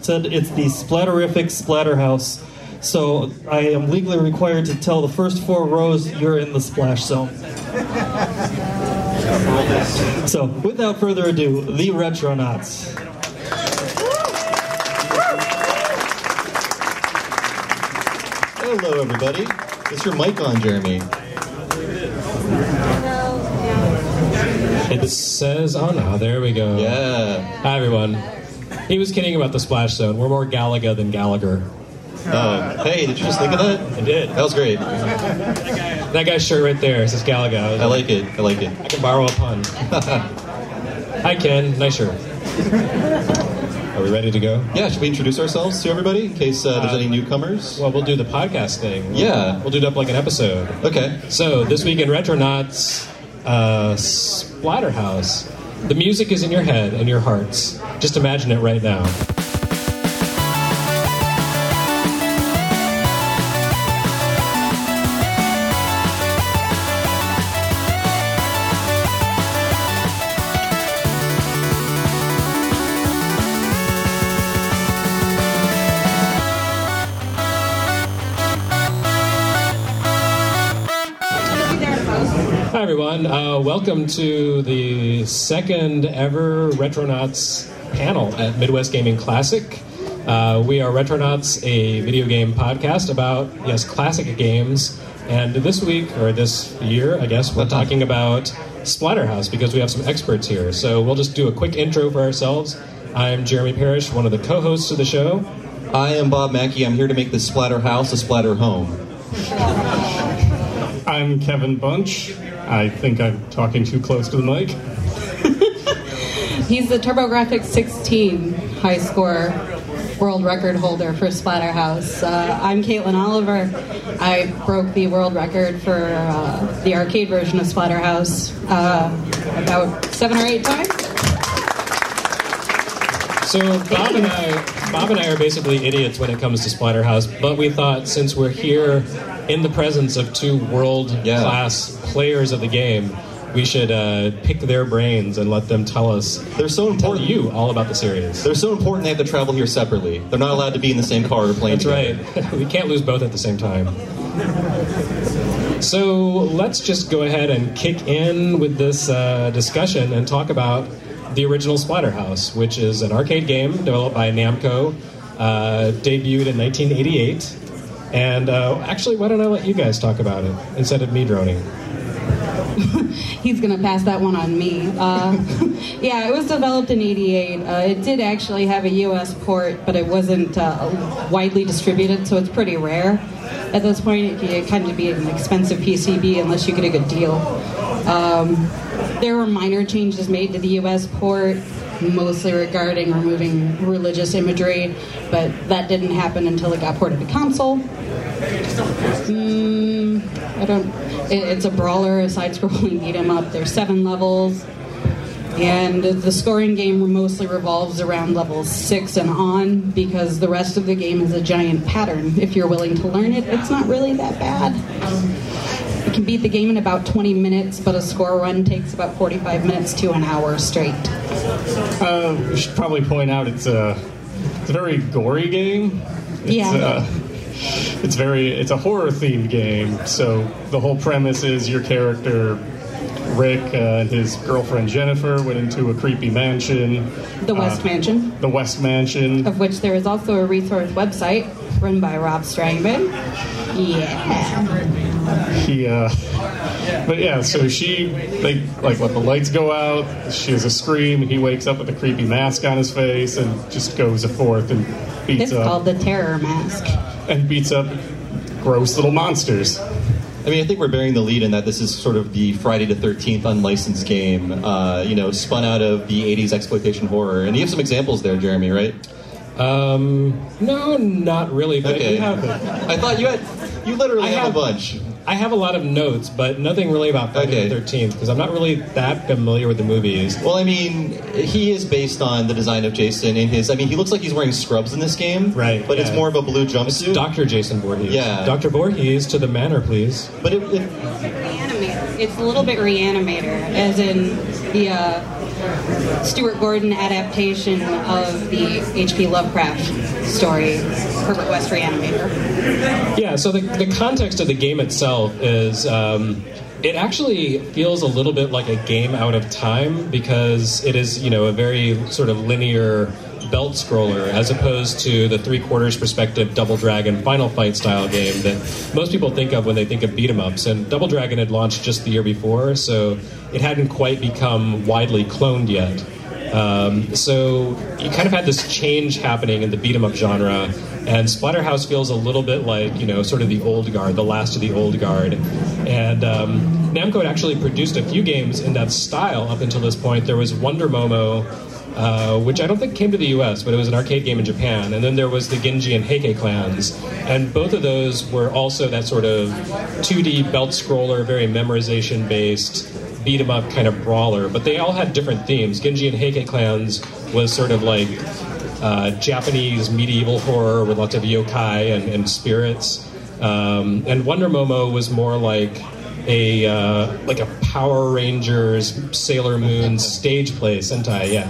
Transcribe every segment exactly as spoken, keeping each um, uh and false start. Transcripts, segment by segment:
said it's the Splatterific Splatterhouse. So I am legally required to tell the first four rows you're in the splash zone. So, without further ado, the Retronauts. Hello, everybody. Is your mic on, Jeremy? It says, oh no, there we go. Yeah. Hi, everyone. He was kidding about the splash zone. We're more Galaga than Gallagher. Oh, hey, did you just think of that? I did. That was great. That guy's shirt right there says Galaga. I like it. I like it. I can borrow a pun. Hi, Ken. Nice shirt. Are we ready to go? Yeah, should we introduce ourselves to everybody in case uh, there's Uh, any newcomers? Well, we'll do the podcast thing. We'll, Yeah. We'll do it up like an episode. Okay. So, this week in Retronauts, uh, Splatterhouse. The music is in your head and your hearts. Just imagine it right now. Hi, everyone. Uh, welcome to the second ever Retronauts panel at Midwest Gaming Classic. Uh, we are Retronauts, a video game podcast about, yes, classic games. And this week, or this year, I guess, we're talking about Splatterhouse because we have some experts here. So we'll just do a quick intro for ourselves. I'm Jeremy Parrish, one of the co-hosts of the show. I am Bob Mackey. I'm here to make the Splatter House a Splatter Home. I'm Kevin Bunch. I think I'm talking too close to the mic. He's the TurboGrafx sixteen high score world record holder for Splatterhouse. Uh, I'm Caitlin Oliver. I broke the world record for uh, the arcade version of Splatterhouse uh, about seven or eight times. So Bob and I, Bob and I are basically idiots when it comes to Splatterhouse, but we thought since we're here in the presence of two world-class yeah. players of the game, we should uh, pick their brains and let them tell us. They're so important. Tell you all about the series. They're so important they have to travel here separately. They're not allowed to be in the same car or plane. That's together. Right. We can't lose both at the same time. So let's just go ahead and kick in with this uh, discussion and talk about the original Splatterhouse, which is an arcade game developed by Namco, uh, debuted in nineteen eighty-eight. And uh, actually, why don't I let you guys talk about it instead of me droning? He's going to pass that one on me. Uh, yeah, it was developed in eighty-eight. Uh, it did actually have a U S port, but it wasn't uh, widely distributed, so it's pretty rare. At this point, it could kind of be an expensive P C B unless you get a good deal. Um, there were minor changes made to the U S port, mostly regarding removing religious imagery, but that didn't happen until it got ported to console. Mm, I don't. It, it's a brawler, a side-scrolling beat 'em up. There's seven levels, and the scoring game mostly revolves around levels six and on because the rest of the game is a giant pattern. If you're willing to learn it, it's not really that bad. You can beat the game in about twenty minutes, but a score run takes about forty-five minutes to an hour straight. Uh, we should probably point out it's a, it's a very gory game. It's, yeah. Uh, it's very it's a horror themed game. So the whole premise is your character Rick uh, and his girlfriend Jennifer went into a creepy mansion. The West uh, Mansion. The West Mansion. Of which there is also a resource website run by Rob Strangman. Yeah. He, uh, but yeah, so she, they, like, let the lights go out, she has a scream, he wakes up with a creepy mask on his face and just goes forth and beats It's up. called the Terror Mask. And beats up gross little monsters. I mean, I think we're bearing the lead in that this is sort of the Friday the thirteenth unlicensed game, uh, you know, spun out of the eighties exploitation horror. And you have some examples there, Jeremy, right? Um, no, not really, but okay. you have it. I thought you had, you literally have, have a bunch. I have a lot of notes, but nothing really about Friday okay. the thirteenth, because I'm not really that familiar with the movies. Well, I mean, he is based on the design of Jason in his... I mean, he looks like he's wearing scrubs in this game. Right. But yeah. it's more of a blue jumpsuit. Doctor Jason Voorhees. Yeah. Doctor Voorhees, to the manor, please. But it... it Reanimator. It's a little bit Reanimator, as in the... Uh, Stuart Gordon adaptation of the H P Lovecraft story, Herbert West Reanimator. Yeah, so the, the context of the game itself is um, it actually feels a little bit like a game out of time because it is, you know, a very sort of linear belt scroller as opposed to the three quarters perspective Double Dragon Final Fight style game that most people think of when they think of beat 'em ups. And Double Dragon had launched just the year before, so it hadn't quite become widely cloned yet. Um, so you kind of had this change happening in the beat 'em up genre, and Splatterhouse feels a little bit like, you know, sort of the old guard, the last of the old guard. And um, Namco had actually produced a few games in that style up until this point. There was Wonder Momo, Uh, which I don't think came to the U S, but it was an arcade game in Japan. And then there was the Genji and Heike clans. And both of those were also that sort of two D belt scroller, very memorization-based, beat-em-up kind of brawler. But they all had different themes. Genji and Heike clans was sort of like uh, Japanese medieval horror with lots of yokai and, and spirits. Um, and Wonder Momo was more like a uh, like a Power Rangers, Sailor Moon stage play, Sentai, yeah.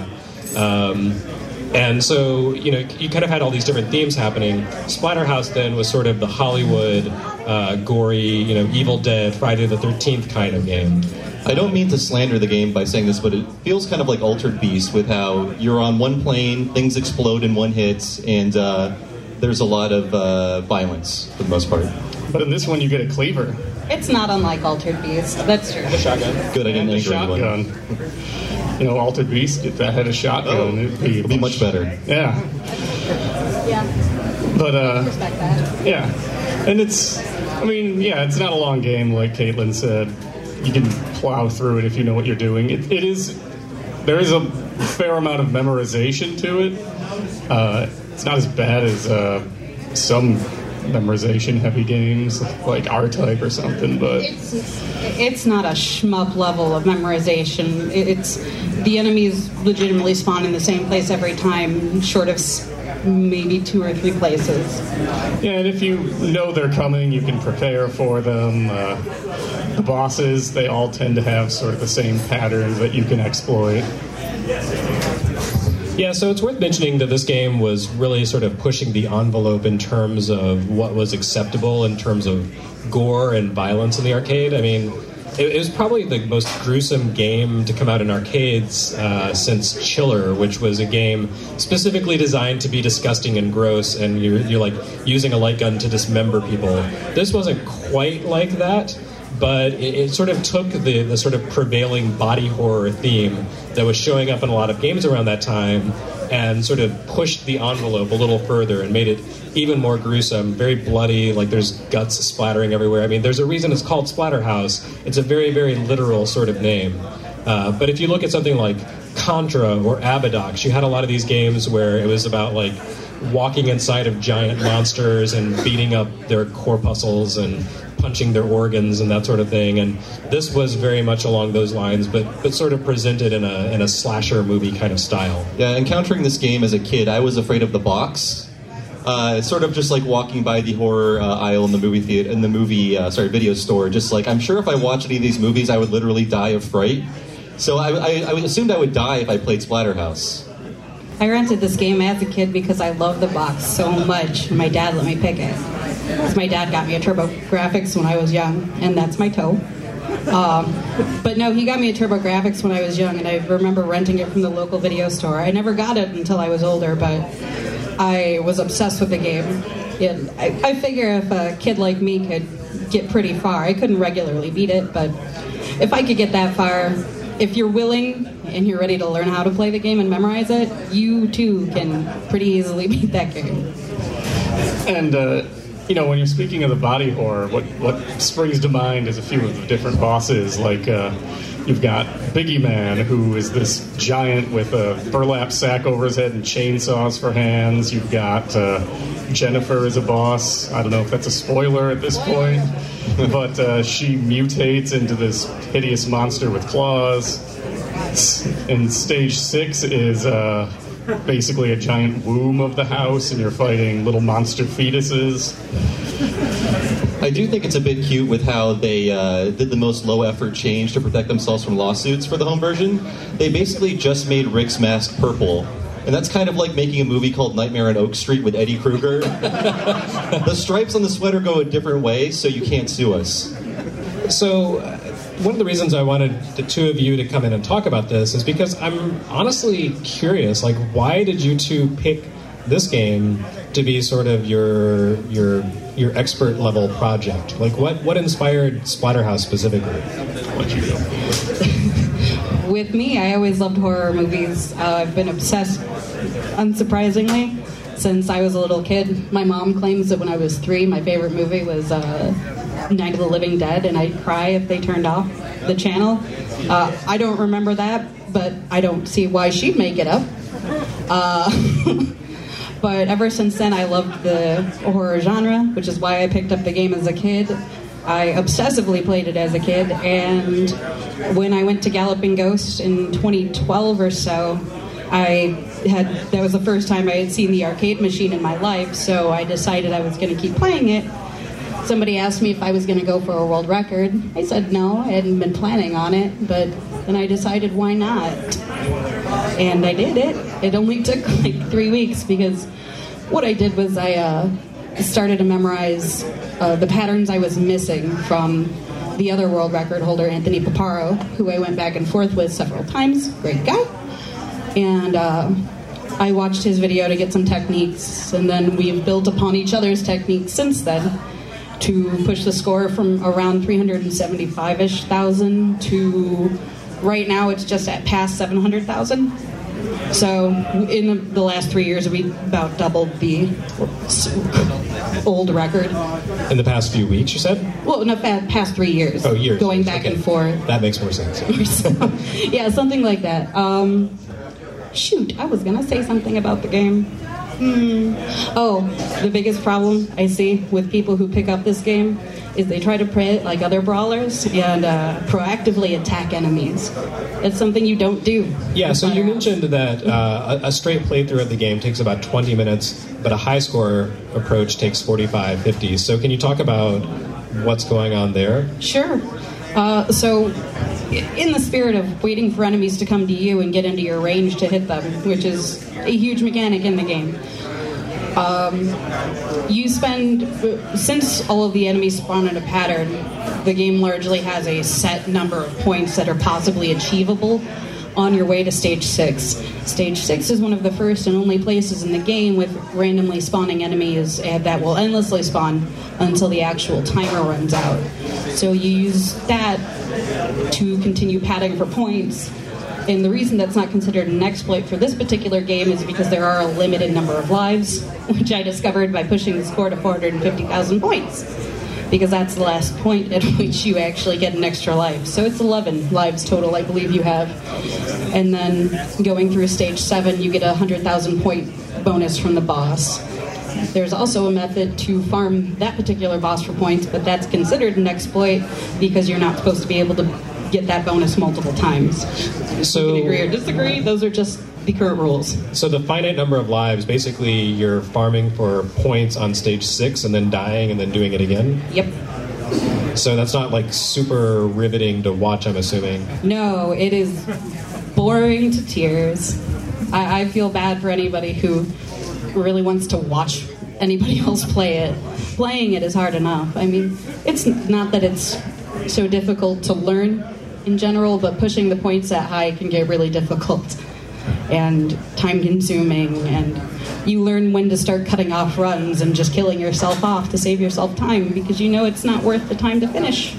Um, and so, you know, you kind of had all these different themes happening. Splatterhouse then was sort of the Hollywood, uh, gory, you know, Evil Dead, Friday the thirteenth kind of game. I don't mean to slander the game by saying this, but it feels kind of like Altered Beast with how you're on one plane, things explode in one hit, and uh, there's a lot of uh, violence for the most part. But in this one, you get a cleaver. It's not unlike Altered Beast. That's true. The shotgun. Good, I didn't And a anger anyone. shotgun. You know, Altered Beast, if that had a shotgun, Oh, it'd be, it'd be much better. Yeah. Yeah, But, uh, respect that. yeah. And it's, I mean, yeah, it's not a long game, like Caitlin said. You can plow through it if you know what you're doing. It, it is, there is a fair amount of memorization to it. Uh, it's not as bad as uh, some memorization-heavy games, like R-Type or something, but... It's, it's not a shmup level of memorization. It's the enemies legitimately spawn in the same place every time, short of maybe two or three places. Yeah, and if you know they're coming, you can prepare for them. Uh, the bosses, they all tend to have sort of the same patterns that you can exploit. Yeah, so it's worth mentioning that this game was really sort of pushing the envelope in terms of what was acceptable in terms of gore and violence in the arcade. I mean, it, it was probably the most gruesome game to come out in arcades uh, since Chiller, which was a game specifically designed to be disgusting and gross, and you're, you're like using a light gun to dismember people. This wasn't quite like that, but it, it sort of took the, the sort of prevailing body horror theme that was showing up in a lot of games around that time and sort of pushed the envelope a little further and made it even more gruesome, very bloody, like there's guts splattering everywhere. I mean, there's a reason it's called Splatterhouse. It's a very, very literal sort of name. Uh, but if you look at something like Contra or Abadox, you had a lot of these games where it was about like walking inside of giant monsters and beating up their corpuscles and punching their organs and that sort of thing. And this was very much along those lines, but but sort of presented in a in a slasher movie kind of style. Yeah, encountering this game as a kid, I was afraid of the box. Uh, it's sort of just like walking by the horror uh, aisle in the movie theater, in the movie, uh, sorry, video store. Just like, I'm sure if I watched any of these movies, I would literally die of fright. So I, I, I assumed I would die if I played Splatterhouse. I rented this game as a kid because I loved the box so much, and my dad let me pick it. Because my dad got me a TurboGrafx when I was young, and that's my toe. Um, but no, he got me a TurboGrafx when I was young, and I remember renting it from the local video store. I never got it until I was older, but I was obsessed with the game. And I, I figure if a kid like me could get pretty far, I couldn't regularly beat it, but if I could get that far, if you're willing and you're ready to learn how to play the game and memorize it, you too can pretty easily beat that game. And, uh, you know, when you're speaking of the body horror, what, what springs to mind is a few of the different bosses. Like, uh, you've got Biggie Man, who is this giant with a burlap sack over his head and chainsaws for hands. You've got uh, Jennifer as a boss. I don't know if that's a spoiler at this point, but uh, she mutates into this hideous monster with claws. And stage six is uh, basically a giant womb of the house, and you're fighting little monster fetuses. I I do think it's a bit cute with how they uh, did the most low-effort change to protect themselves from lawsuits for the home version. They basically just made Rick's mask purple. And that's kind of like making a movie called Nightmare on Oak Street with Eddie Kruger. The stripes on the sweater go a different way, so you can't sue us. So, uh, one of the reasons I wanted the two of you to come in and talk about this is because I'm honestly curious, like, why did you two pick this game to be sort of your your your expert level project? Like, what, what inspired Splatterhouse specifically? What you do? With me, I always loved horror movies. Uh, I've been obsessed, unsurprisingly, since I was a little kid. My mom claims that when I was three, my favorite movie was uh, Night of the Living Dead, and I'd cry if they turned off the channel. Uh, I don't remember that, but I don't see why she'd make it up. Uh, but ever since then, I loved the horror genre, which is why I picked up the game as a kid. I obsessively played it as a kid, and when I went to Galloping Ghost in twenty twelve or so, I had that was the first time I had seen the arcade machine in my life, so I decided I was going to keep playing it. Somebody asked me if I was going to go for a world record. I said no, I hadn't been planning on it, but then I decided why not. And I did it. It only took like three weeks because what I did was I uh, started to memorize uh, the patterns I was missing from the other world record holder, Anthony Paparo, who I went back and forth with several times. Great guy. And uh, I watched his video to get some techniques, and then we've built upon each other's techniques since then to push the score from around three hundred seventy-five-ish thousand to right now it's just at past seven hundred thousand. So in the last three years, we about doubled the old record. In the past few weeks, you said? Well, no, past three years. Oh, years. Going back okay. and forth. That makes more sense. Yeah, something like that. Um, shoot, I was going to say something about the game. Hmm. Oh, the biggest problem I see with people who pick up this game is they try to play it like other brawlers and uh, proactively attack enemies. It's something you don't do. Yeah, so you mentioned that uh, a, a straight playthrough of the game takes about twenty minutes, but a high score approach takes forty-five, fifty. So can you talk about what's going on there? Sure. Uh, so in the spirit of waiting for enemies to come to you and get into your range to hit them, which is a huge mechanic in the game, Um, you spend, since all of the enemies spawn in a pattern, the game largely has a set number of points that are possibly achievable on your way to stage six. Stage six is one of the first and only places in the game with randomly spawning enemies that will endlessly spawn until the actual timer runs out. So you use that to continue padding for points. And the reason that's not considered an exploit for this particular game is because there are a limited number of lives, which I discovered by pushing the score to four hundred fifty thousand points. Because that's the last point at which you actually get an extra life. So it's eleven lives total, I believe you have. And then going through stage seven, you get a one hundred thousand point bonus from the boss. There's also a method to farm that particular boss for points, but that's considered an exploit because you're not supposed to be able to get that bonus multiple times. So, you can agree or disagree, those are just the current rules. So the finite number of lives, basically you're farming for points on stage six and then dying and then doing it again? Yep. So that's not like super riveting to watch, I'm assuming. No, it is boring to tears. I, I feel bad for anybody who really wants to watch anybody else play it. Playing it is hard enough. I mean, it's not that it's so difficult to learn in general, but pushing the points that high can get really difficult and time consuming, and you learn when to start cutting off runs and just killing yourself off to save yourself time because you know it's not worth the time to finish.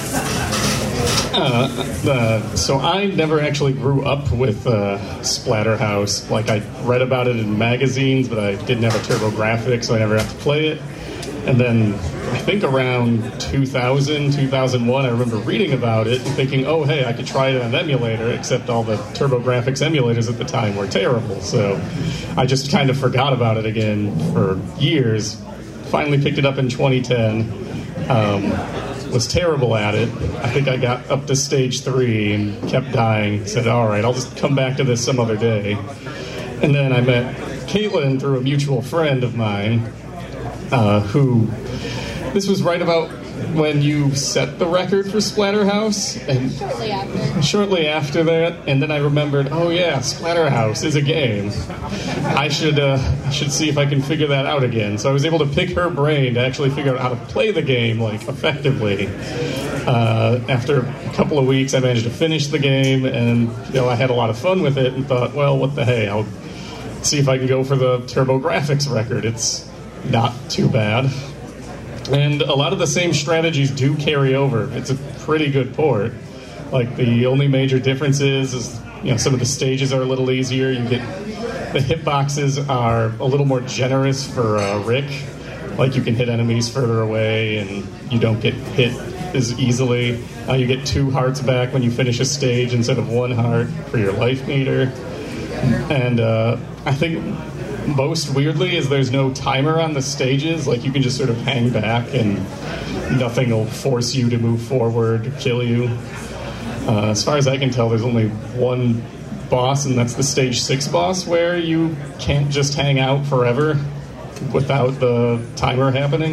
Uh, uh, so I never actually grew up with uh, Splatterhouse. Like, I read about it in magazines, but I didn't have a TurboGrafx, so I never got to play it. And then I think around two thousand, two thousand one, I remember reading about it and thinking, oh, hey, I could try it on an emulator, except all the TurboGrafx emulators at the time were terrible. So I just kind of forgot about it again for years. Finally picked it up in twenty ten. Um, was terrible at it. I think I got up to stage three and kept dying. Said, all right, I'll just come back to this some other day. And then I met Caitlin through a mutual friend of mine, uh, who, this was right about when you set the record for Splatterhouse, and Shortly after. shortly after that, and then I remembered, oh yeah, Splatterhouse is a game. I should uh, I should see if I can figure that out again. So I was able to pick her brain to actually figure out how to play the game like effectively. Uh, after a couple of weeks, I managed to finish the game, and you know I had a lot of fun with it, and thought, well, what the hey, I'll see if I can go for the TurboGrafx record. It's not too bad. And a lot of the same strategies do carry over. It's a pretty good port. Like, the only major difference is, is you know, some of the stages are a little easier. You get the hitboxes are a little more generous for uh, Rick. Like, you can hit enemies further away, and you don't get hit as easily. Uh, you get two hearts back when you finish a stage instead of one heart for your life meter. And uh, I think most weirdly is there's no timer on the stages. Like, you can just sort of hang back and nothing will force you to move forward or kill you. Uh, as far as I can tell, there's only one boss, and that's the stage six boss, where you can't just hang out forever without the timer happening.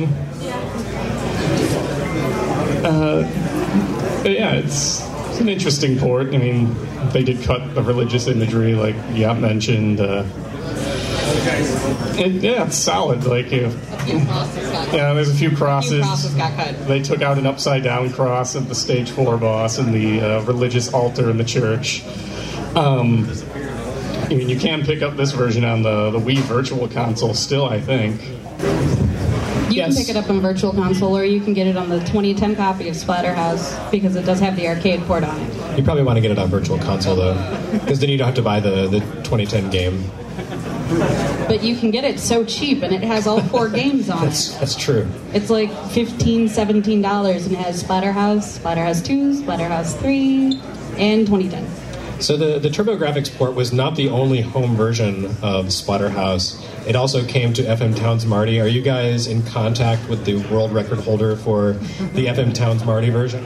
Uh, yeah, it's, it's an interesting port. I mean, they did cut the religious imagery, like Yap mentioned. Uh, and, yeah, it's solid. Like, if, A few crosses got cut. yeah, there's a few A few crosses. crosses got cut. They took out an upside down cross of the stage four boss and the uh, religious altar in the church. Um, I mean, you can pick up this version on the, the Wii Virtual Console still, I think. You Yes. can pick it up on Virtual Console, or you can get it on the twenty ten copy of Splatterhouse, because it does have the arcade port on it. You probably want to get it on Virtual Console, though, because then you don't have to buy the, the twenty ten game. But you can get it so cheap, and it has all four games on That's, it. that's true. It's like fifteen dollars, seventeen dollars, and it has Splatterhouse, Splatterhouse two, Splatterhouse three, and twenty ten. So the, the TurboGrafx port was not the only home version of Splatterhouse. It also came to F M Towns Marty. Are you guys in contact with the world record holder for the F M Towns Marty version?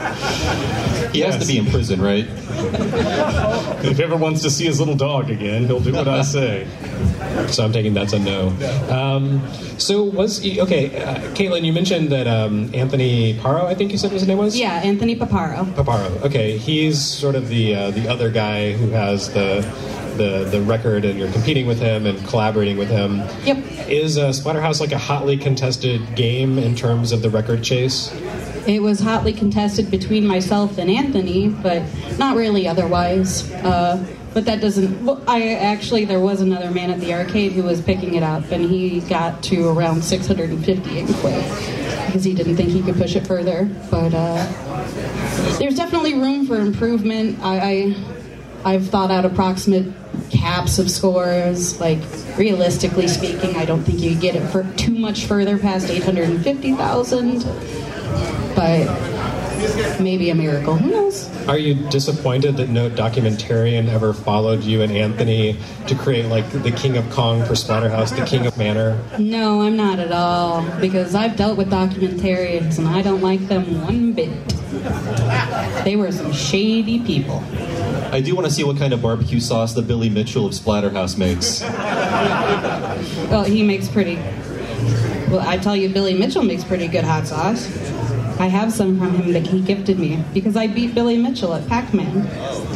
He has to be in prison, right? If he ever wants to see his little dog again, he'll do what I say. So I'm taking that's a no. Um, so was okay, uh, Caitlin, you mentioned that um, Anthony Paro, I think you said his name was. Yeah, Anthony Paparo. Paparo. Okay, he's sort of the uh, the other guy who has the the the record, and you're competing with him and collaborating with him. Yep. Is uh, Splatterhouse like a hotly contested game in terms of the record chase? It was hotly contested between myself and Anthony, but not really otherwise. Uh, but that doesn't... Well, I actually, there was another man at the arcade who was picking it up, and he got to around six hundred fifty and quit, because he didn't think he could push it further. But uh, there's definitely room for improvement. I, I, I've thought out approximate caps of scores. Like, realistically speaking, I don't think you could get it for too much further past eight hundred fifty thousand. But maybe a miracle. Who knows? Are you disappointed that no documentarian ever followed you and Anthony to create like the King of Kong for Splatterhouse, the King of Manor? No, I'm not at all, because I've dealt with documentarians and I don't like them one bit. They were some shady people. I do want to see what kind of barbecue sauce the Billy Mitchell of Splatterhouse makes. Well, he makes pretty... Well, I tell you, Billy Mitchell makes pretty good hot sauce. I have some from him that he gifted me, because I beat Billy Mitchell at Pac-Man.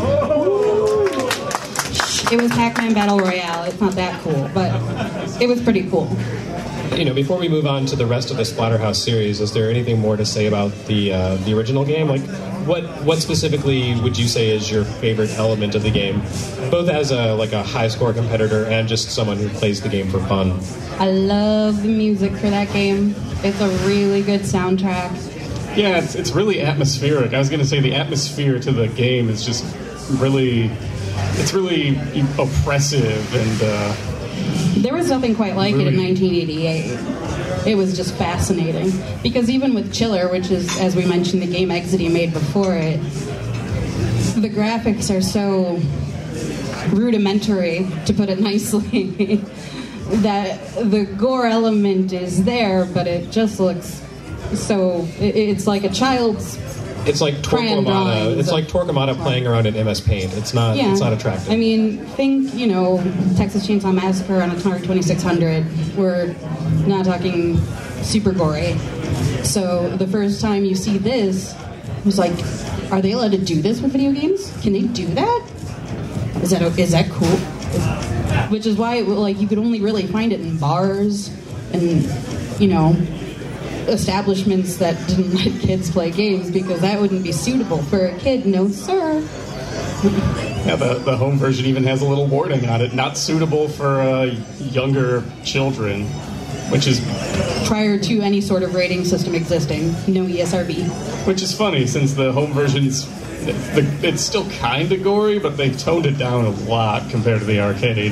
It was Pac-Man Battle Royale. It's not that cool, but it was pretty cool. You know, before we move on to the rest of the Splatterhouse series, is there anything more to say about the uh, the original game? Like, what what specifically would you say is your favorite element of the game, both as a like a high score competitor and just someone who plays the game for fun? I love the music for that game. It's a really good soundtrack. Yeah, it's, it's really atmospheric. I was going to say the atmosphere to the game is just really, it's really oppressive, and uh, There was nothing quite like it in nineteen eighty-eight. It was just fascinating. Because even with Chiller, which is, as we mentioned, the game Exidy made before it, the graphics are so rudimentary, to put it nicely, that the gore element is there, but it just looks so... it- It's like a child's... It's like Crayon Torquemada. drawings It's of- like Torquemada playing around in M S Paint. It's not. Yeah. It's not attractive. I mean, think, you know, Texas Chainsaw Massacre on Atari twenty-six hundred. We're not talking super gory. So the first time you see this, I was like, are they allowed to do this with video games? Can they do that? Is that is that cool? Which is why, like, you could only really find it in bars and, you know, establishments that didn't let kids play games, because that wouldn't be suitable for a kid. No, sir. Yeah, the, the home version even has a little warning on it, not suitable for uh, younger children, which is prior to any sort of rating system existing. No E S R B. Which is funny, since the home version's the, it's still kind of gory, but they've toned it down a lot compared to the arcade.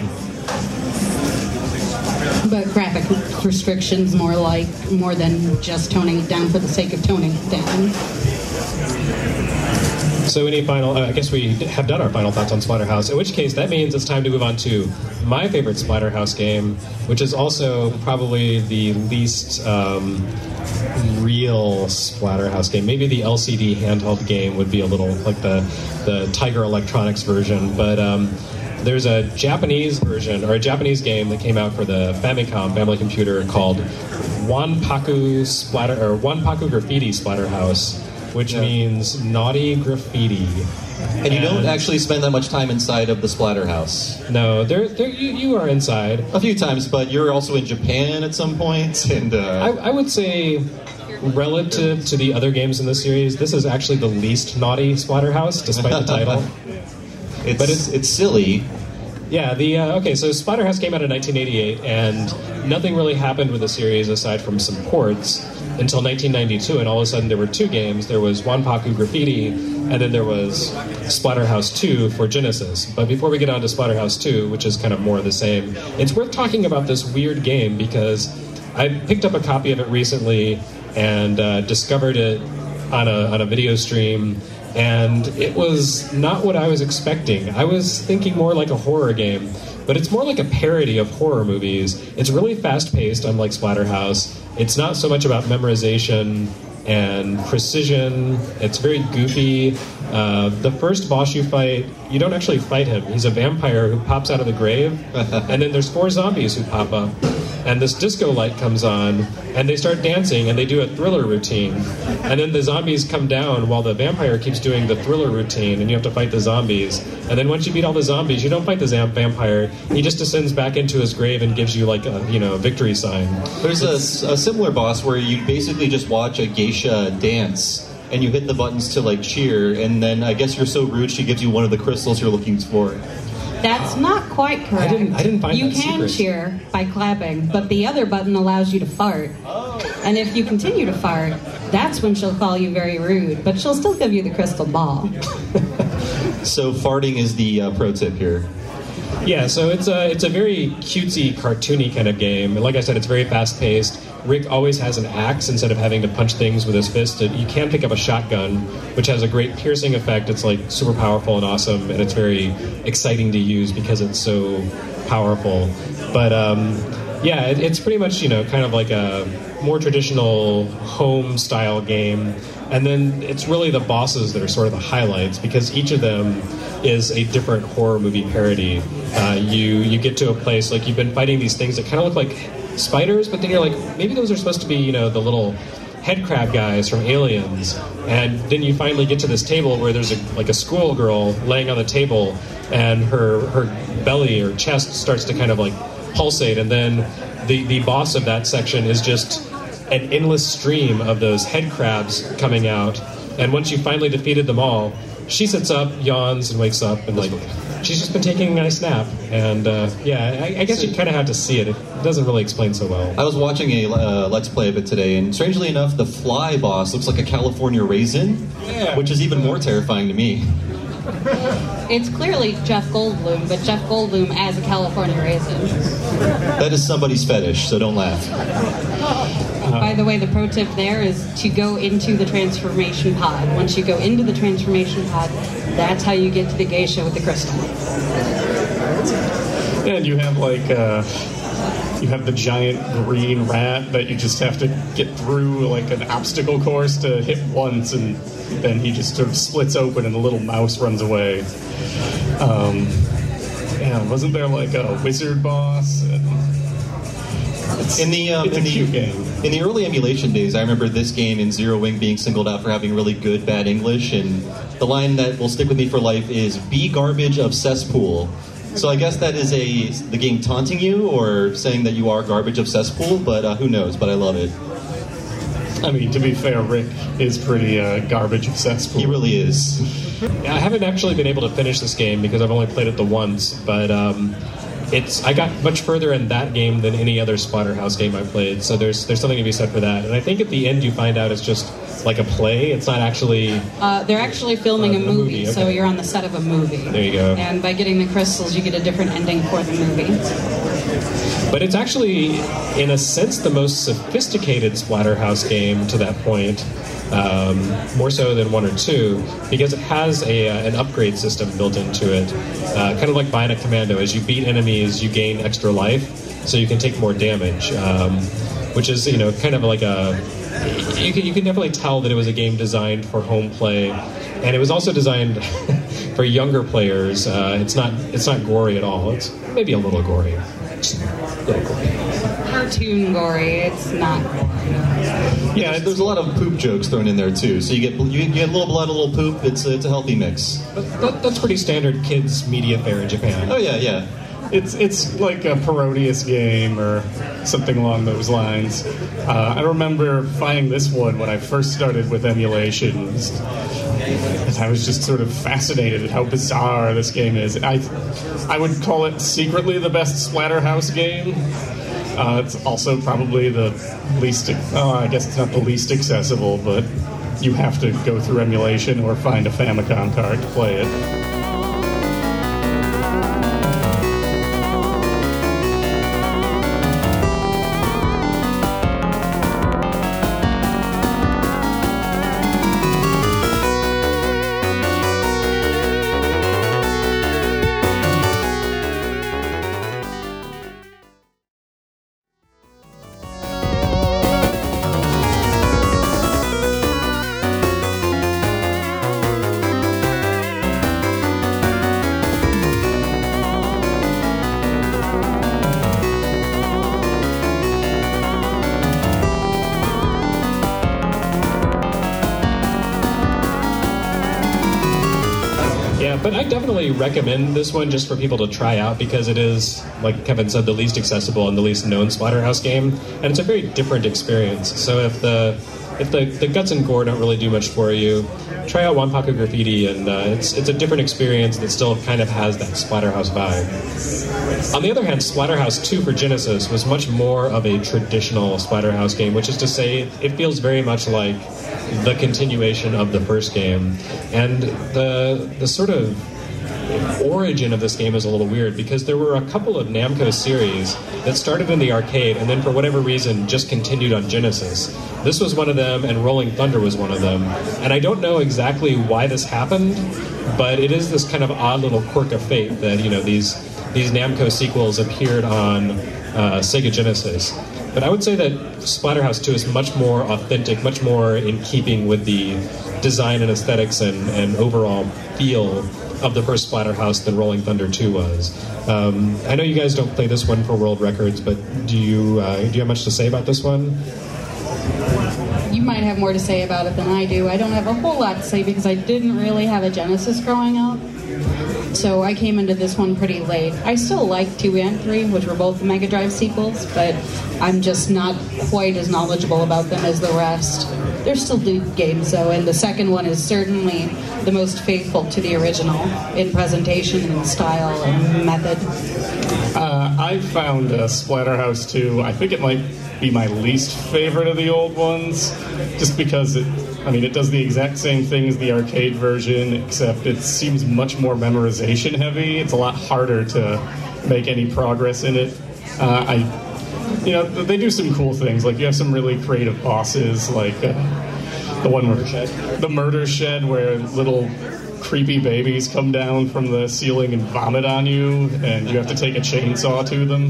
But graphic restrictions, more like more than just toning it down for the sake of toning it down. So any final, uh, I guess we have done our final thoughts on Splatterhouse, in which case that means it's time to move on to my favorite Splatterhouse game, which is also probably the least um, real Splatterhouse game. Maybe the L C D handheld game would be a little like the, the Tiger Electronics version, but um, there's a Japanese version, or a Japanese game that came out for the Famicom, family computer, called Wanpaku Splatter, or Wanpaku Graffiti Splatterhouse, which yeah. means naughty graffiti. And you and don't actually spend that much time inside of the Splatterhouse. No, there, there, you, you are inside. A few times, but you're also in Japan at some point. And uh... I, I would say, relative to the other games in the series, this is actually the least naughty Splatterhouse, despite the title. It's, but it's, it's silly. Yeah, the uh, okay, so Splatterhouse came out in nineteen eighty-eight, and nothing really happened with the series aside from some ports until nineteen ninety-two, and all of a sudden there were two games. There was Wanpaku Graffiti, and then there was Splatterhouse two for Genesis. But before we get on to Splatterhouse two, which is kind of more of the same, it's worth talking about this weird game because I picked up a copy of it recently and uh, discovered it on a on a video stream. And it was not what I was expecting. I was thinking more like a horror game, but it's more like a parody of horror movies. It's really fast-paced, unlike Splatterhouse. It's not so much about memorization and precision. It's very goofy. Uh, the first boss you fight, you don't actually fight him. He's a vampire who pops out of the grave, and then there's four zombies who pop up. And this disco light comes on, and they start dancing, and they do a Thriller routine. And then the zombies come down while the vampire keeps doing the Thriller routine, and you have to fight the zombies. And then once you beat all the zombies, you don't fight the zam- vampire. He just descends back into his grave and gives you, like, a, you know, victory sign. There's a, a similar boss where you basically just watch a geisha dance, and you hit the buttons to, like, cheer, and then I guess you're so rude she gives you one of the crystals you're looking for. That's not quite correct. I didn't, I didn't find you that can secret. cheer by clapping, but the other button allows you to fart. Oh. And if you continue to fart, that's when she'll call you very rude, but she'll still give you the crystal ball. So farting is the uh, pro tip here. Yeah, so it's a it's a very cutesy, cartoony kind of game. And like I said, it's very fast-paced. Rick always has an axe instead of having to punch things with his fist. You can pick up a shotgun, which has a great piercing effect. It's like super powerful and awesome, and it's very exciting to use because it's so powerful. But um, yeah, it, it's pretty much, you know, kind of like a more traditional home-style game. And then it's really the bosses that are sort of the highlights, because each of them is a different horror movie parody. Uh, you you get to a place, like you've been fighting these things that kind of look like spiders, but then you're like, maybe those are supposed to be, you know, the little head crab guys from Aliens. And then you finally get to this table where there's a, like a squirrel girl laying on the table, and her her belly or chest starts to kind of like pulsate, and then the, the boss of that section is just an endless stream of those head crabs coming out. And once you finally defeated them all, she sits up, yawns, and wakes up, and like she's just been taking a nice nap. And uh, yeah, I, I guess you kind of have to see it. It doesn't really explain so well. I was watching a uh, Let's Play of it today, and strangely enough, the fly boss looks like a California raisin, Yeah. which is even more terrifying to me. It's clearly Jeff Goldblum, but Jeff Goldblum as a California raisin. That is somebody's fetish, so don't laugh. By the way, the pro tip there is to go into the transformation pod. Once you go into the transformation pod, that's how you get to the geisha with the crystal. And you have like uh, you have the giant green rat that you just have to get through like an obstacle course to hit once, and then he just sort of splits open and the little mouse runs away. Um, yeah, wasn't there like a wizard boss? And In the um, It's a in the cute game. in the early emulation days, I remember this game in Zero Wing being singled out for having really good bad English, and the line that will stick with me for life is "Be garbage of cesspool." So I guess that is a the game taunting you or saying that you are garbage of cesspool, but uh, who knows? But I love it. I mean, to be fair, Rick is pretty uh, garbage of cesspool. He really is. I haven't actually been able to finish this game because I've only played it the once, but um, it's I got much further in that game than any other Splatterhouse game I played. So there's there's something to be said for that. And I think at the end you find out it's just like a play. It's not actually. Uh, they're actually filming Uh, a a movie, movie, so okay. you're on the set of a movie. There you go. And by getting the crystals, you get a different ending for the movie. But it's actually, in a sense, the most sophisticated Splatterhouse game to that point, um, more so than one or two, because it has a uh, an upgrade system built into it, uh, kind of like Bionic Commando. As you beat enemies, you gain extra life, so you can take more damage, um, which is, you know, kind of like a. You can, you can definitely tell that it was a game designed for home play, and it was also designed for younger players. Uh, it's not it's not gory at all. It's maybe a little gory. Just a little gory. Cartoon gory, it's not gory. Yeah, there's a lot of poop jokes thrown in there too. So you get you, you get a little blood, a little poop. It's a, it's a healthy mix. That, that, that's pretty standard kids media fare in Japan. Oh yeah, yeah. It's it's like a parodious game or something along those lines. Uh, I remember finding this one when I first started with emulations. And I was just sort of fascinated at how bizarre this game is. I I would call it secretly the best Splatterhouse game. Uh, it's also probably the least. Oh, I guess it's not the least accessible, but you have to go through emulation or find a Famicom card to play it. Yeah, but I definitely recommend this one just for people to try out because it is, like Kevin said, the least accessible and the least known Splatterhouse game, and it's a very different experience. So if the if the, the guts and gore don't really do much for you, try out Wanpaku Graffiti, and uh, it's it's a different experience that still kind of has that Splatterhouse vibe. On the other hand, Splatterhouse two for Genesis was much more of a traditional Splatterhouse game, which is to say it feels very much like the continuation of the first game. And the the sort of origin of this game is a little weird because there were a couple of Namco series that started in the arcade and then for whatever reason just continued on Genesis. This was one of them, and Rolling Thunder was one of them. And I don't know exactly why this happened, but it is this kind of odd little quirk of fate that, you know, these these Namco sequels appeared on uh, Sega Genesis. But I would say that Splatterhouse two is much more authentic, much more in keeping with the design and aesthetics and, and overall feel of the first Splatterhouse than Rolling Thunder two was. Um, I know you guys don't play this one for world records, but do you uh, do you have much to say about this one? You might have more to say about it than I do. I don't have a whole lot to say because I didn't really have a Genesis growing up. So I came into this one pretty late. I still like two and three, which were both Mega Drive sequels, but I'm just not quite as knowledgeable about them as the rest. They're still good games, though, and the second one is certainly the most faithful to the original in presentation and style and method. Uh, I found uh, Splatterhouse two, I think it might be my least favorite of the old ones, just because it, I mean, it does the exact same thing as the arcade version, except it seems much more memorization heavy. It's a lot harder to make any progress in it. Uh, I, you know, they do some cool things, like you have some really creative bosses, like uh, the one where the Murder Shed, where little creepy babies come down from the ceiling and vomit on you, and you have to take a chainsaw to them.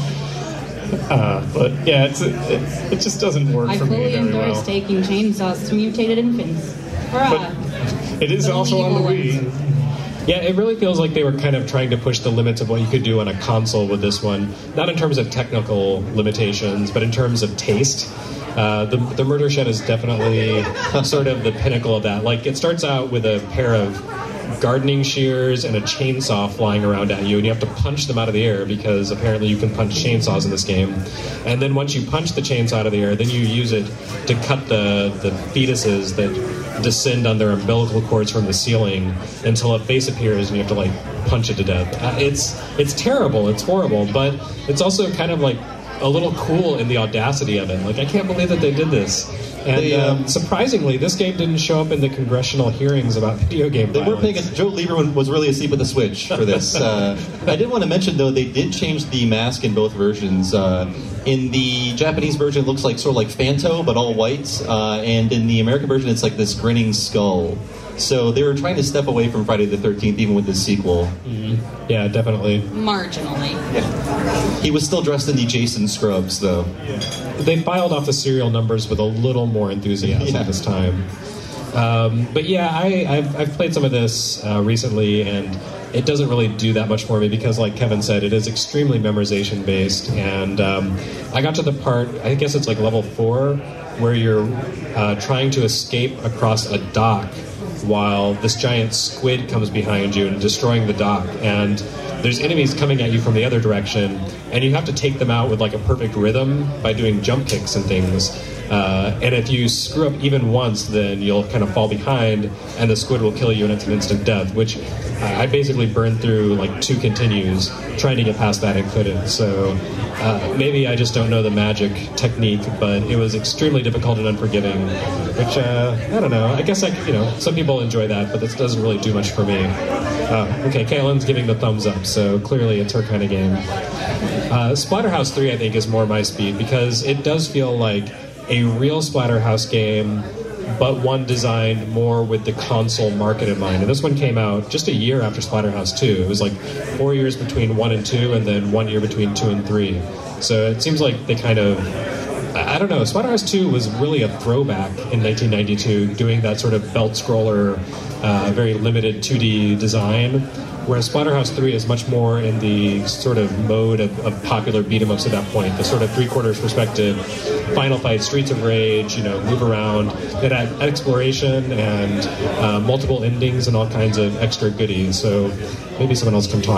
Uh, but yeah, it's, it, it just doesn't work I for me fully very endorse well. taking chainsaws to mutated infants. Hurrah! But it is The also on the evil Wii. ones. Yeah, it really feels like they were kind of trying to push the limits of what you could do on a console with this one. Not in terms of technical limitations, but in terms of taste. Uh, the, the Murder Shed is definitely sort of the pinnacle of that. Like, it starts out with a pair of gardening shears and a chainsaw flying around at you, and you have to punch them out of the air because apparently you can punch chainsaws in this game. And then once you punch the chainsaw out of the air, then you use it to cut the, the fetuses that descend on their umbilical cords from the ceiling until a face appears and you have to, like, punch it to death. Uh, it's it's terrible, it's horrible, but it's also kind of, like, a little cool in the audacity of it. Like, I can't believe that they did this. And they, um, um, surprisingly, this game didn't show up in the congressional hearings about video game They violence. were paying. Joe Lieberman was really asleep at the switch for this. Uh, I did want to mention, though, they did change the mask in both versions. Uh, in the Japanese version, it looks like sort of like Phanto, but all white. Uh, and in the American version, it's like this grinning skull. So they were trying to step away from Friday the thirteenth, even with the sequel. Mm-hmm. Yeah, definitely. Marginally. Yeah. He was still dressed in the Jason scrubs, though. They filed off the serial numbers with a little more enthusiasm Yeah. this time. Um, but yeah, I, I've, I've played some of this uh, recently, and it doesn't really do that much for me because, like Kevin said, it is extremely memorization based. And um, I got to the part, I guess it's like level four, where you're uh, trying to escape across a dock while this giant squid comes behind you and destroying the dock. And there's enemies coming at you from the other direction, and you have to take them out with like a perfect rhythm by doing jump kicks and things. Uh, and if you screw up even once, then you'll kind of fall behind, and the squid will kill you, and it's an instant death, which I basically burned through like two continues trying to get past that and couldn't. So uh, maybe I just don't know the magic technique, but it was extremely difficult and unforgiving, which, uh, I don't know. I guess, I, you know, some people enjoy that, but this doesn't really do much for me. Uh, okay, Kaylin's giving the thumbs up, so clearly it's her kind of game. Uh, Splatterhouse three, I think, is more my speed, because it does feel like a real Splatterhouse game, but one designed more with the console market in mind. And this one came out just a year after Splatterhouse two. It was like four years between one and two, and then one year between two and three. So it seems like they kind of... I don't know, Splatterhouse two was really a throwback in nineteen ninety-two, doing that sort of belt-scroller, uh, very limited two D design, whereas Splatterhouse three is much more in the sort of mode of, of popular beat-em-ups at that point, the sort of three-quarters perspective, Final Fight, Streets of Rage, you know, move around, that had exploration and uh, multiple endings and all kinds of extra goodies, so maybe someone else can talk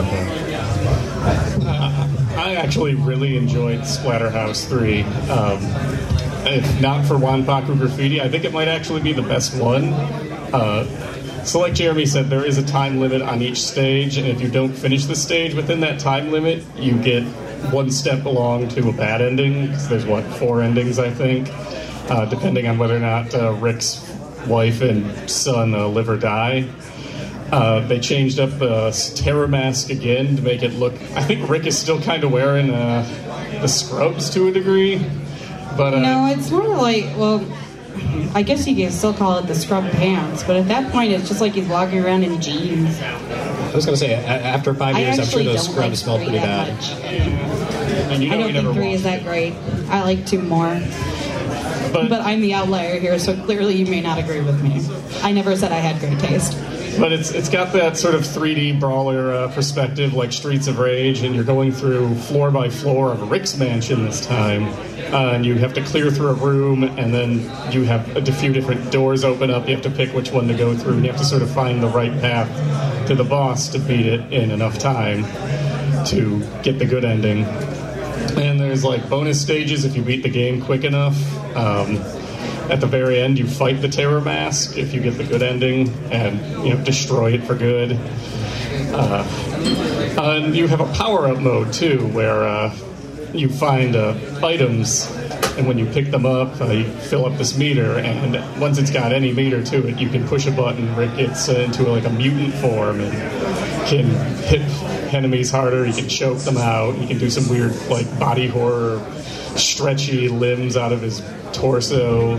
now. Uh, I actually really enjoyed Splatterhouse three. Um, if not for Wanpaku Graffiti, I think it might actually be the best one. Uh, so like Jeremy said, there is a time limit on each stage, and if you don't finish the stage within that time limit, you get one step along to a bad ending, because there's, what, four endings, I think, uh, depending on whether or not uh, Rick's wife and son uh, live or die. Uh, they changed up the terror mask again to make it look... I think Rick is still kind of wearing uh, the scrubs to a degree, but... Uh, No, it's more like, well, I guess you can still call it the scrub pants, but at that point it's just like he's walking around in jeans. I was going to say, a- after five I years, I'm sure actually those don't like scrubs smell three pretty that bad. much. and you know I don't we never think three watched is that great. I like two more. But, But I'm the outlier here, so clearly you may not agree with me. I never said I had great taste. but it's it's got that sort of three D brawler uh, perspective like Streets of Rage, and you're going through floor by floor of Rick's mansion this time, uh, and you have to clear through a room, and then you have a few different doors open up. You have to pick which one to go through, and you have to sort of find the right path to the boss to beat it in enough time to get the good ending. And there's like bonus stages if you beat the game quick enough. Um, at the very end, you fight the terror mask if you get the good ending, and you know destroy it for good. Uh, and you have a power-up mode too, where uh, you find uh, items, and when you pick them up, uh, you fill up this meter. And once it's got any meter to it, you can push a button. Rick gets uh, into like a mutant form and can hit enemies harder. You can choke them out. You can do some weird like body horror, stretchy limbs out of his torso.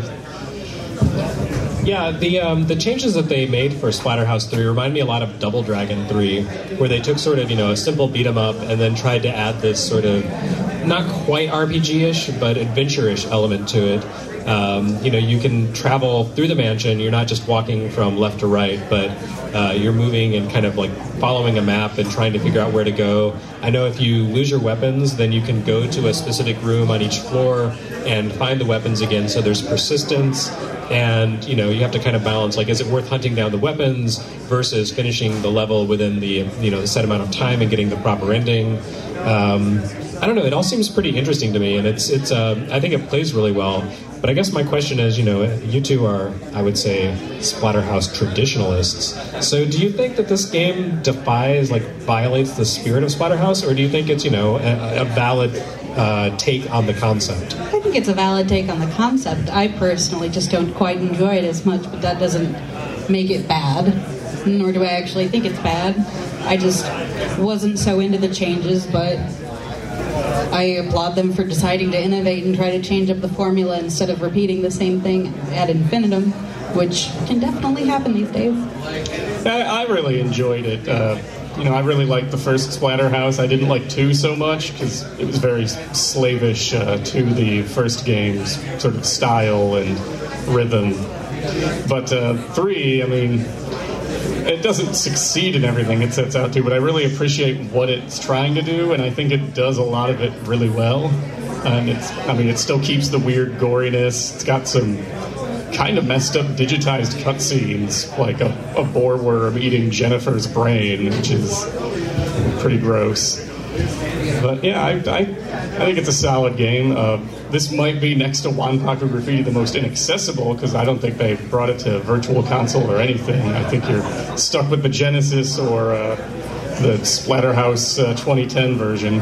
Yeah, the um, the changes that they made for Splatterhouse three remind me a lot of Double Dragon three, where they took sort of, you know, a simple beat 'em up and then tried to add this sort of not quite R P G-ish, but adventure-ish element to it. Um, you know, you can travel through the mansion. You're not just walking from left to right, but uh, you're moving and kind of like following a map and trying to figure out where to go. I know if you lose your weapons, then you can go to a specific room on each floor and find the weapons again. So there's persistence, and you know, you have to kind of balance, like, is it worth hunting down the weapons versus finishing the level within the, you know, the set amount of time and getting the proper ending. Um, I don't know. It all seems pretty interesting to me, and it's it's. Uh, I think it plays really well. But I guess my question is, you know, you two are, I would say, Splatterhouse traditionalists. So do you think that this game defies, like, violates the spirit of Splatterhouse, or do you think it's, you know, a, a valid uh, take on the concept? I think it's a valid take on the concept. I personally just don't quite enjoy it as much, but that doesn't make it bad. Nor do I actually think it's bad. I just wasn't so into the changes, but I applaud them for deciding to innovate and try to change up the formula instead of repeating the same thing ad infinitum, which can definitely happen these days. I, I really enjoyed it. Uh, you know, I really liked the first Splatterhouse. I didn't like two so much because it was very slavish uh, to the first game's sort of style and rhythm. But uh, three, I mean, it doesn't succeed in everything it sets out to, but I really appreciate what it's trying to do, and I think it does a lot of it really well. And it's, I mean, it still keeps the weird goriness. It's got some kind of messed up digitized cutscenes, like a, a boar worm eating Jennifer's brain, which is pretty gross. But yeah, I, I, I think it's a solid game. Uh, this might be, next to Wanpaku Graffiti, the most inaccessible, because I don't think they brought it to Virtual Console or anything. I think you're stuck with the Genesis or uh, the Splatterhouse uh, twenty ten version.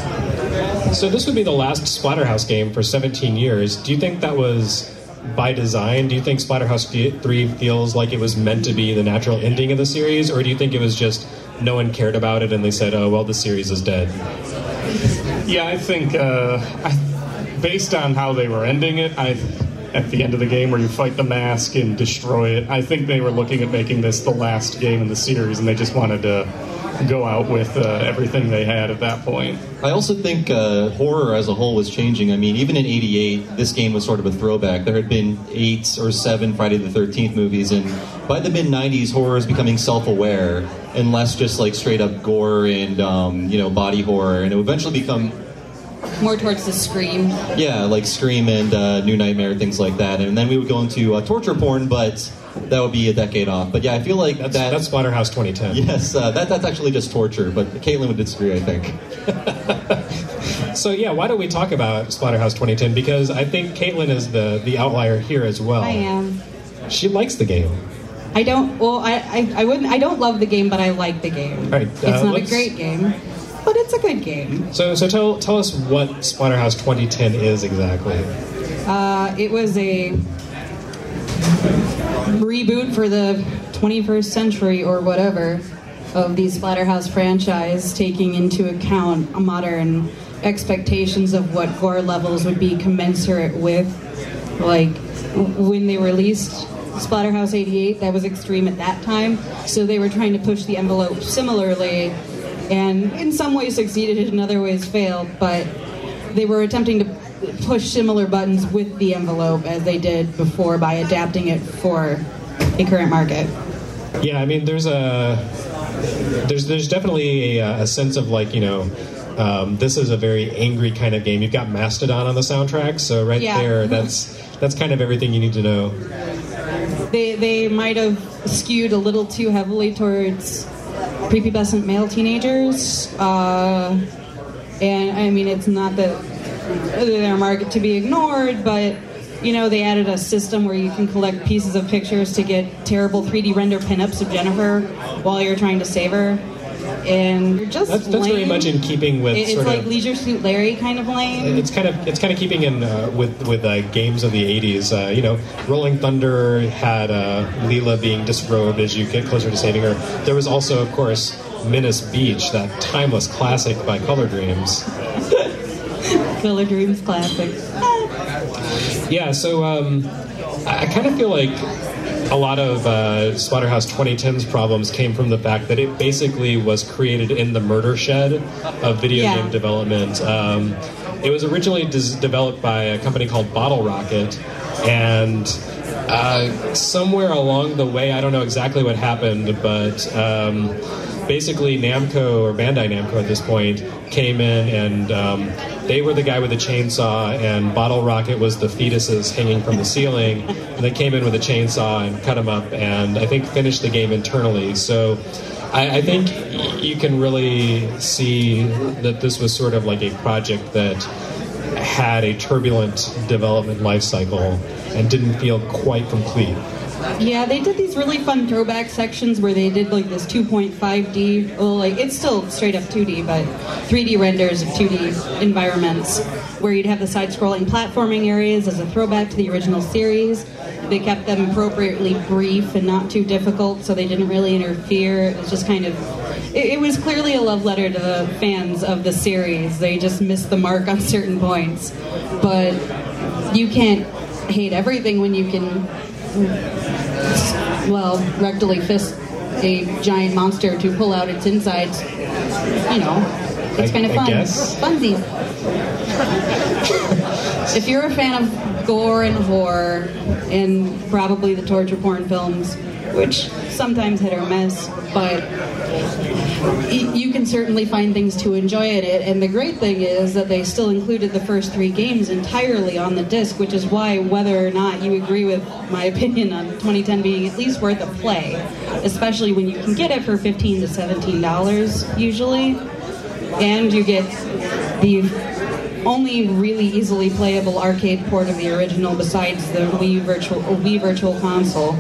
So this would be the last Splatterhouse game for seventeen years. Do you think that was by design? Do you think Splatterhouse three feels like it was meant to be the natural ending of the series, or do you think it was just no one cared about it and they said, oh, well, the series is dead? Yeah, I think, uh, I, based on how they were ending it, I, at the end of the game where you fight the mask and destroy it, I think they were looking at making this the last game in the series, and they just wanted to go out with uh, everything they had at that point. I also think uh, horror as a whole was changing. I mean, even in eighty-eight, this game was sort of a throwback. There had been eight or seven Friday the thirteenth movies, and by the mid nineties, horror is becoming self-aware and less just like straight-up gore and, um, you know, body horror, and it would eventually become more towards the Scream. Yeah, like Scream and uh, New Nightmare, things like that. And then we would go into uh, torture porn, but that would be a decade off. But yeah, I feel like that's, that... That's Splatterhouse twenty ten. Yes, uh, that, that's actually just torture, but Caitlin would disagree, I think. So yeah, why don't we talk about Splatterhouse twenty ten? Because I think Caitlin is the, the outlier here as well. I am. She likes the game. I don't, well, I, I, I wouldn't, I don't love the game, but I like the game. All right, uh, it's not a let's- great game, but it's a good game. So so tell tell us what Splatterhouse twenty ten is exactly. Uh, it was a reboot for the twenty-first century or whatever of the Splatterhouse franchise, taking into account modern expectations of what gore levels would be commensurate with. Like, when they released Splatterhouse eighty-eight, that was extreme at that time, so they were trying to push the envelope similarly, and in some ways succeeded, in other ways failed, but they were attempting to push similar buttons with the envelope as they did before by adapting it for a current market. Yeah, I mean, there's a there's there's definitely a, a sense of, like, you know, um, this is a very angry kind of game. You've got Mastodon on the soundtrack, so right Yeah. there, that's that's kind of everything you need to know. They they might have skewed a little too heavily towards prepubescent male teenagers, uh, and I mean, it's not that they're a market to be ignored, but you know, they added a system where you can collect pieces of pictures to get terrible three D render pinups of Jennifer while you're trying to save her, and you're just That's, that's lame. very much in keeping with It- it's sort like of. Leisure Suit Larry kind of lame. It's kind of it's kind of keeping in uh, with with uh, games of the eighties. Uh, you know, Rolling Thunder had uh, Leela being disrobed as you get closer to saving her. There was also, of course, Menace Beach, that timeless classic by Color Dreams. Color Dreams classic. Yeah, so um, I, I kind of feel like a lot of uh, Splatterhouse twenty ten's problems came from the fact that it basically was created in the murder shed of video Yeah. game development. Um, it was originally des- developed by a company called Bottle Rocket, and uh, somewhere along the way, I don't know exactly what happened, but um, basically Namco, or Bandai Namco at this point, came in and um, they were the guy with the chainsaw, and Bottle Rocket was the fetuses hanging from the ceiling, and they came in with a chainsaw and cut them up, and I think finished the game internally. So I, I think you can really see that this was sort of like a project that had a turbulent development life cycle and didn't feel quite complete. Yeah, they did these really fun throwback sections where they did like this two point five D, well, like it's still straight up two D, but three D renders of two D environments where you'd have the side-scrolling platforming areas as a throwback to the original series. They kept them appropriately brief and not too difficult, so they didn't really interfere. It was just kind of, it, it was clearly a love letter to the fans of the series. They just missed the mark on certain points. But you can't hate everything when you can, well, rectally fist a giant monster to pull out its insides. You know, it's I, kind of fun. I guess. Funsies. If you're a fan of gore and horror, and probably the torture porn films, which sometimes hit or miss, but y- you can certainly find things to enjoy in it. And the great thing is that they still included the first three games entirely on the disc, which is why, whether or not you agree with my opinion on twenty ten being at least worth a play, especially when you can get it for fifteen to seventeen dollars usually, and you get the only really easily playable arcade port of the original besides the Wii Virtual Wii Virtual Console,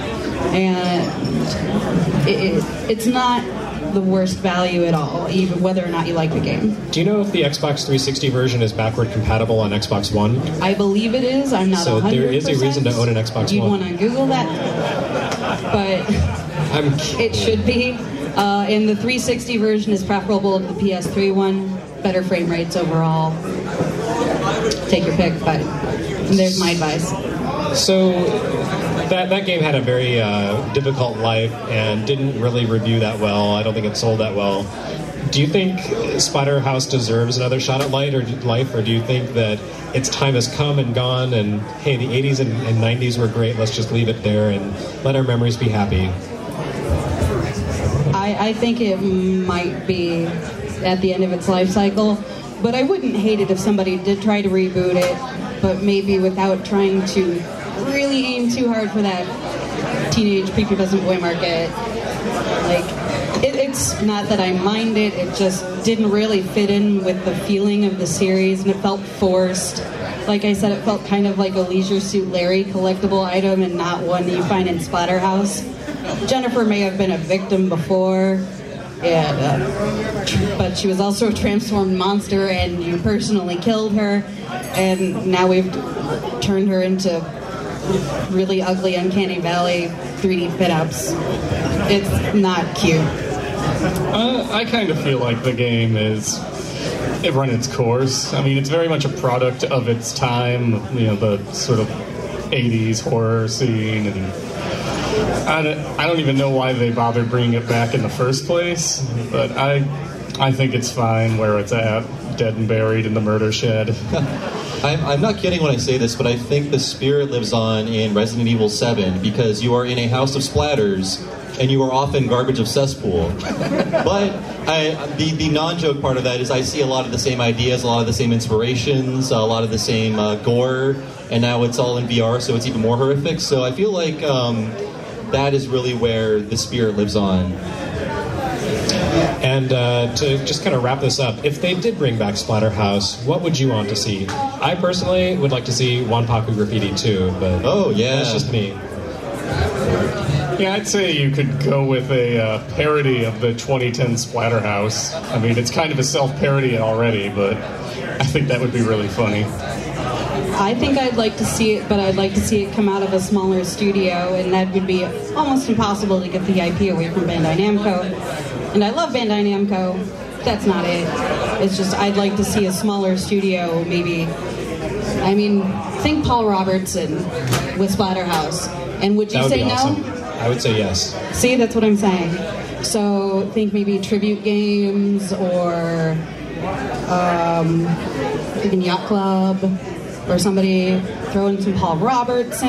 and it, it, it's not the worst value at all, even whether or not you like the game. Do you know if the Xbox three sixty version is backward compatible on Xbox One? I believe it is. I'm not So one hundred percent. there is a reason to own an Xbox Do you One. want to Google that? But I'm it should be. Uh, and the three sixty version is preferable to the P S three one. Better frame rates overall. Take your pick, but there's my advice. So that that game had a very uh, difficult life and didn't really review that well. I don't think it sold that well. Do you think Splatterhouse deserves another shot at light or life, or do you think that its time has come and gone, and hey, the eighties and, and nineties were great, let's just leave it there and let our memories be happy? I, I think it might be at the end of its life cycle, but I wouldn't hate it if somebody did try to reboot it, but maybe without trying to really aim too hard for that teenage prepubescent boy market. Like, it, it's not that I mind it, it just didn't really fit in with the feeling of the series, and it felt forced. Like I said, it felt kind of like a Leisure Suit Larry collectible item and not one that you find in Splatterhouse. Jennifer may have been a victim before, and, uh, but she was also a transformed monster, and you personally killed her, and now we've turned her into really ugly Uncanny Valley three D fit-ups. It's not cute. Uh, I kind of feel like the game is it run its course. I mean, it's very much a product of its time. You know, the sort of eighties horror scene, and I don't, I don't even know why they bothered bringing it back in the first place. But I, I think it's fine where it's at, dead and buried in the murder shed. I'm, I'm not kidding when I say this, but I think the spirit lives on in Resident Evil seven because you are in a house of splatters and you are often garbage of cesspool. But I, the, the non-joke part of that is I see a lot of the same ideas, a lot of the same inspirations, a lot of the same uh, gore, and now it's all in V R, so it's even more horrific. So I feel like um, that is really where the spirit lives on. And uh, to just kind of wrap this up, if they did bring back Splatterhouse, what would you want to see? I personally would like to see Wanpaku Graffiti too, but oh yeah, that's just me. Yeah, I'd say you could go with a uh, parody of the twenty ten Splatterhouse. I mean, it's kind of a self-parody already, but I think that would be really funny. I think I'd like to see it, but I'd like to see it come out of a smaller studio, and that would be almost impossible to get the I P away from Bandai Namco. And I love Bandai Namco. That's not it. It's just I'd like to see a smaller studio, maybe. I mean, think Paul Robertson with Splatterhouse. And would you That would say be awesome. no? I would say yes. See, that's what I'm saying. So think maybe tribute games or um, even Yacht Club, or somebody throw in some Paul Robertson,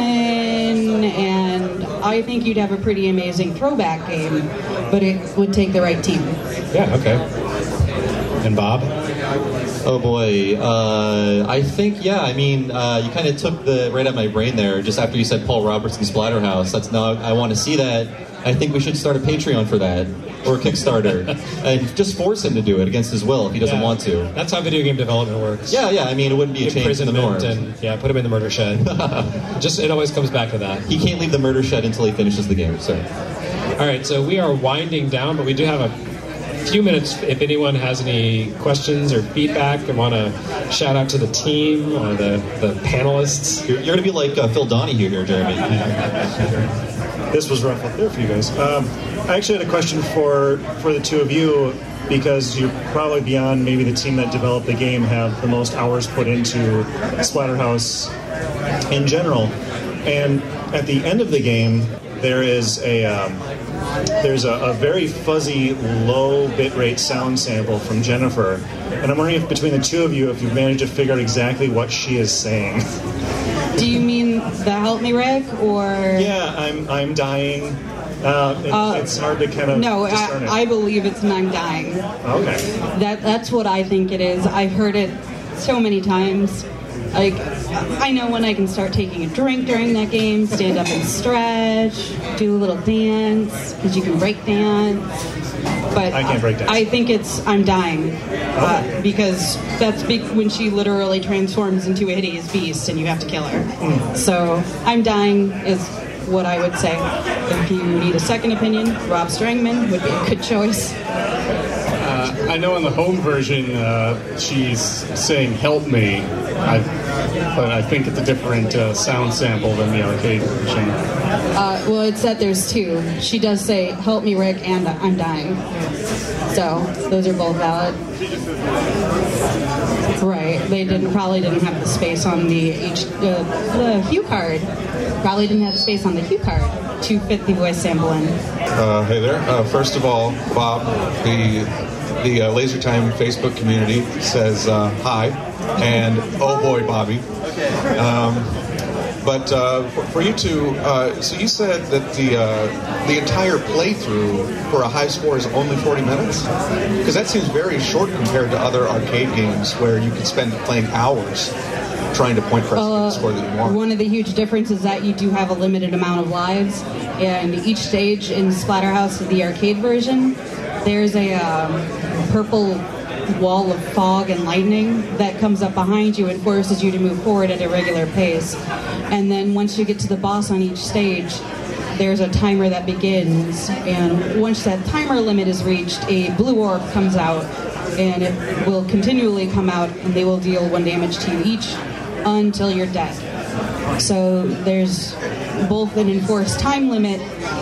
and I think you'd have a pretty amazing throwback game, but it would take the right team. Yeah, okay. And Bob? Oh boy, uh, I think yeah. I mean, uh, you kind of took the right out of my brain there just after you said Paul Robertson Splatterhouse. That's now I want to see that. I think we should start a Patreon for that or a Kickstarter, and just force him to do it against his will if he doesn't Yeah, want to. That's how video game development works. Yeah, yeah. I mean, it wouldn't be a change in the norm. Imprisonment and yeah, put him in the murder shed. Just it always comes back to that. He can't leave the murder shed until he finishes the game. So, All right, so we are winding down, but we do have a few minutes if anyone has any questions or feedback and want to shout out to the team or the, the panelists. you're, you're going to be like uh, Phil Donahue here, Jeremy. This was rough up there for you guys. Um, I actually had a question for for the two of you, because you're probably beyond maybe the team that developed the game have the most hours put into Splatterhouse in general. And at the end of the game, there is a um, there's a, a very fuzzy, low bitrate sound sample from Jennifer, and I'm wondering if between the two of you, if you've managed to figure out exactly what she is saying. Do you mean the Help Me Rick, or? Yeah, I'm I'm dying. Uh, it, Uh, it's hard to kind of No, discern it. I, I believe it's an I'm dying. Okay. That that's what I think it is. I've heard it so many times. Like, I know when I can start taking a drink during that game, stand up and stretch, do a little dance, because you can break dance. But I can't break dance. I think it's I'm dying, uh, because that's big when she literally transforms into a hideous beast and you have to kill her. Mm. So I'm dying is what I would say. If you need a second opinion, Rob Strangman would be a good choice. Uh, I know in the home version uh, she's saying "help me," I, but I think it's a different uh, sound sample than the arcade version. Uh, well, it's that there's two. She does say "help me, Rick," and "I'm dying." So those are both valid. Right? They didn't probably didn't have the space on the H uh, the Hue card. Probably didn't have the space on the Hue card to fit the voice sample in. Uh, hey there. Uh, first of all, Bob, the the uh, Laser Time Facebook community says uh, hi, and oh boy, Bobby. Um, but uh, for, for you two, uh, so you said that the uh, the entire playthrough for a high score is only forty minutes? Because that seems very short compared to other arcade games where you could spend playing hours trying to point press Uh, the score that you want. One of the huge differences is that you do have a limited amount of lives, and each stage in Splatterhouse, the arcade version, there's a um, purple wall of fog and lightning that comes up behind you and forces you to move forward at a regular pace. And then once you get to the boss on each stage, there's a timer that begins, and once that timer limit is reached, a blue orb comes out, and it will continually come out, and they will deal one damage to you each until you're dead. So there's both an enforced time limit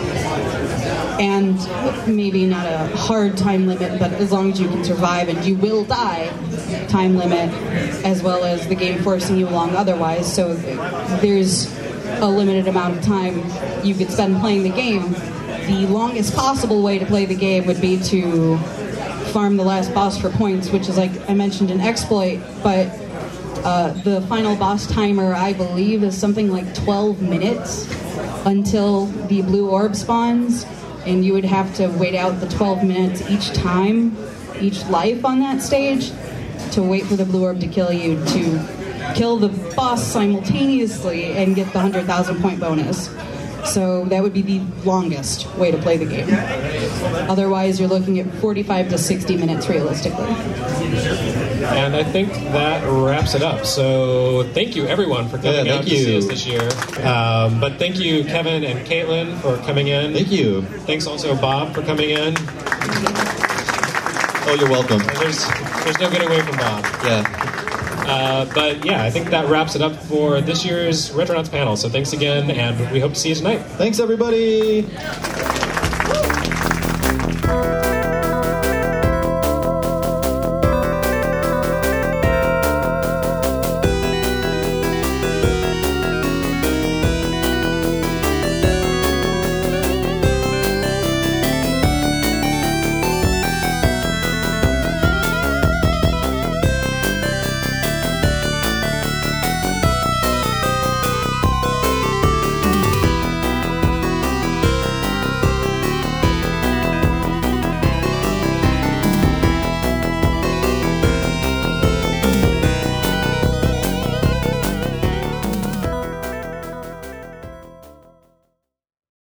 and maybe not a hard time limit, but as long as you can survive and you will die time limit, as well as the game forcing you along otherwise. So there's a limited amount of time you could spend playing the game. The longest possible way to play the game would be to farm the last boss for points, which is, like I mentioned, an exploit, but Uh, the final boss timer, I believe, is something like twelve minutes until the blue orb spawns, and you would have to wait out the twelve minutes each time, each life on that stage, to wait for the blue orb to kill you, to kill the boss simultaneously and get the one hundred thousand point bonus. So that would be the longest way to play the game. Otherwise, you're looking at forty-five to sixty minutes realistically. And I think that wraps it up. So thank you, everyone, for coming Yeah, out thank to see you. us this year. Um, but thank you, Kevin and Caitlin, for coming in. Thank you. Thanks also, Bob, for coming in. Oh, you're welcome. There's, there's no getting away from Bob. Yeah. Uh, but yeah, I think that wraps it up for this year's Retronauts panel. So thanks again, and we hope to see you tonight. Thanks, everybody.